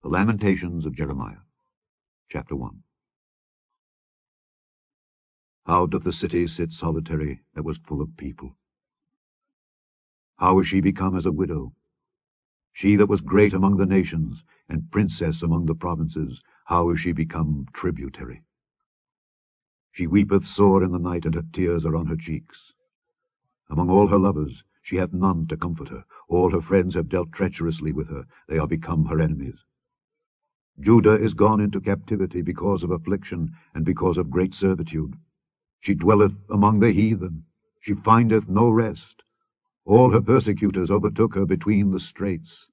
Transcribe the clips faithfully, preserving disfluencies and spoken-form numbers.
The Lamentations of Jeremiah, chapter one. How doth the city sit solitary that was full of people? How is she become as a widow? She that was great among the nations, and princess among the provinces, how is she become tributary? She weepeth sore in the night, and her tears are on her cheeks. Among all her lovers she hath none to comfort her. All her friends have dealt treacherously with her. They are become her enemies. Judah is gone into captivity because of affliction, and because of great servitude. She dwelleth among the heathen. She findeth no rest. All her persecutors overtook her between the straits.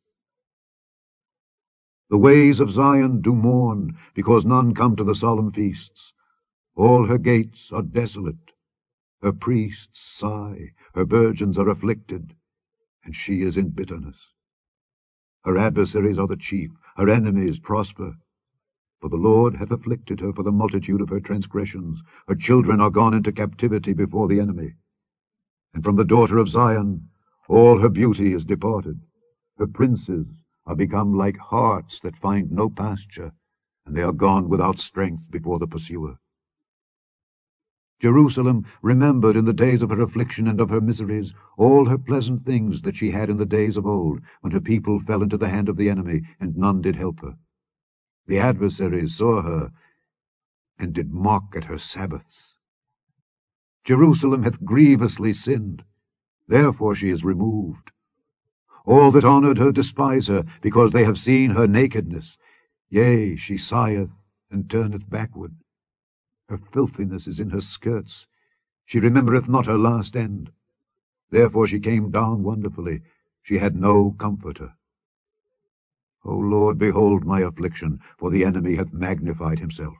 The ways of Zion do mourn, because none come to the solemn feasts. All her gates are desolate. Her priests sigh, her virgins are afflicted, and she is in bitterness. Her adversaries are the chief, her enemies prosper. For the Lord hath afflicted her for the multitude of her transgressions. Her children are gone into captivity before the enemy. And from the daughter of Zion all her beauty is departed. Her princes are become like harts that find no pasture, and they are gone without strength before the pursuer. Jerusalem remembered in the days of her affliction and of her miseries all her pleasant things that she had in the days of old, when her people fell into the hand of the enemy, and none did help her. The adversaries saw her, and did mock at her Sabbaths. Jerusalem hath grievously sinned, therefore she is removed. All that honoured her despise her, because they have seen her nakedness. Yea, she sigheth, and turneth backward. Her filthiness is in her skirts. She remembereth not her last end. Therefore she came down wonderfully. She had no comforter. O Lord, behold my affliction, for the enemy hath magnified himself.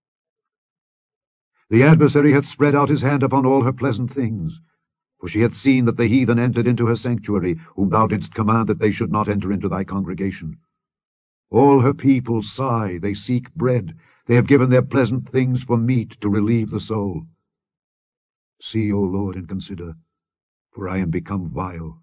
The adversary hath spread out his hand upon all her pleasant things. For she hath seen that the heathen entered into her sanctuary, whom thou didst command that they should not enter into thy congregation. All her people sigh, they seek bread. They have given their pleasant things for meat to relieve the soul. See, O Lord, and consider, for I am become vile.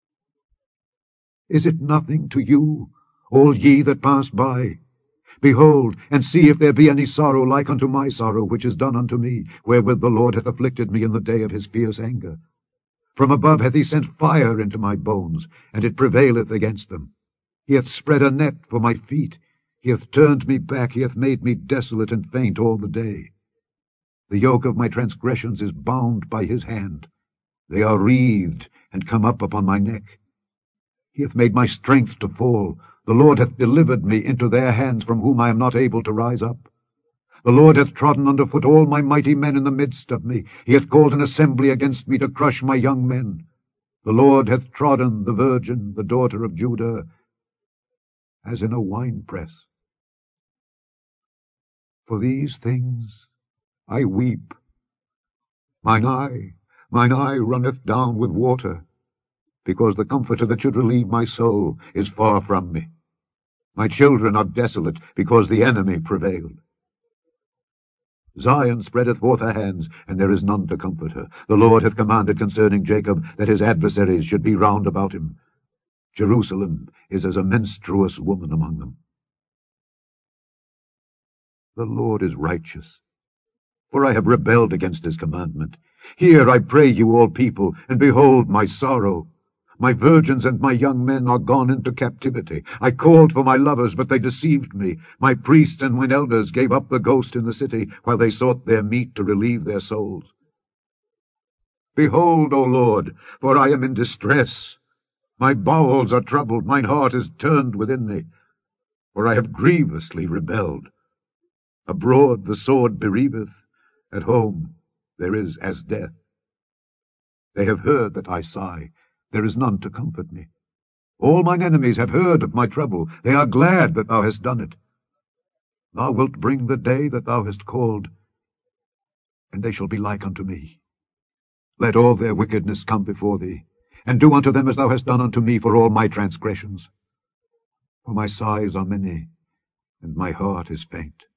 Is it nothing to you, all ye that pass by? Behold, and see if there be any sorrow like unto my sorrow, which is done unto me, wherewith the Lord hath afflicted me in the day of his fierce anger. From above hath he sent fire into my bones, and it prevaileth against them. He hath spread a net for my feet. He hath turned me back, he hath made me desolate and faint all the day. The yoke of my transgressions is bound by his hand. They are wreathed, and come up upon my neck. He hath made my strength to fall. The Lord hath delivered me into their hands, from whom I am not able to rise up. The Lord hath trodden under foot all my mighty men in the midst of me. He hath called an assembly against me to crush my young men. The Lord hath trodden the virgin, the daughter of Judah, as in a winepress. For these things I weep. Mine eye, mine eye runneth down with water, because the comforter that should relieve my soul is far from me. My children are desolate, because the enemy prevailed. Zion spreadeth forth her hands, and there is none to comfort her. The Lord hath commanded concerning Jacob that his adversaries should be round about him. Jerusalem is as a menstruous woman among them. The Lord is righteous, for I have rebelled against his commandment. Hear, I pray you, all people, and behold my sorrow. My virgins and my young men are gone into captivity. I called for my lovers, but they deceived me. My priests and mine elders gave up the ghost in the city, while they sought their meat to relieve their souls. Behold, O Lord, for I am in distress. My bowels are troubled, mine heart is turned within me, for I have grievously rebelled. Abroad the sword bereaveth, at home there is as death. They have heard that I sigh, there is none to comfort me. All mine enemies have heard of my trouble, they are glad that thou hast done it. Thou wilt bring the day that thou hast called, and they shall be like unto me. Let all their wickedness come before thee, and do unto them as thou hast done unto me for all my transgressions. For my sighs are many, and my heart is faint.